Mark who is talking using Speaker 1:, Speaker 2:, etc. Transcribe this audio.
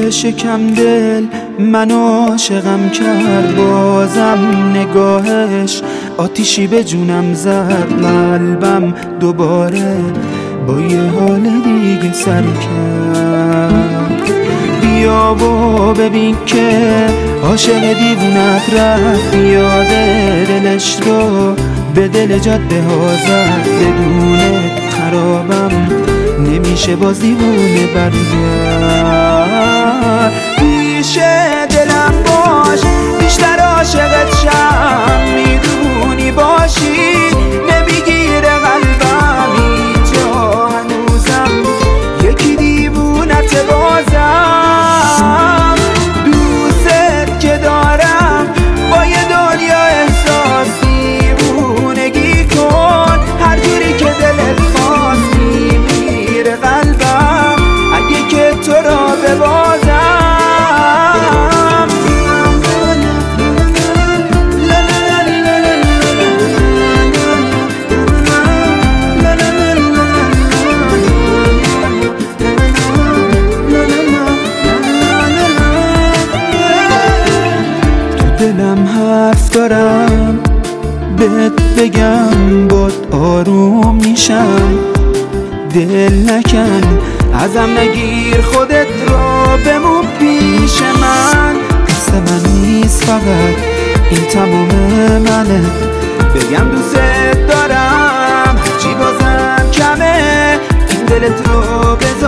Speaker 1: شکم دل منو عاشقم کرد، بازم نگاهش آتیشی به جونم زد. قلبم دوباره با یه حال دیگه سر کرد. بیا و ببین که عاشق دیوونت رفت، یاده دلش رو به دل جاده ها زد. بدون خرابم نمیشه باز دیوونه برگرد. پیش دلم باش بیشتر عاشقت شم، میدونی باشی نمیگیره قلبم اینجا هنوزم یکی دیوونت بازم. دوست که دارم با یه دنیا احساس، دیوونگی کن هر جوری که دلت خواست. میمیره قلبم اگه که تو را ببازم. دلم حرف دارم بهت بگم، باد آروم میشم. دل نکن ازم نگیر خودت رو بمون پیش من. قصه من نیست فقط این تمام منه، بگم دوست دارم هرچی بازم کمه. این دلت رو بزن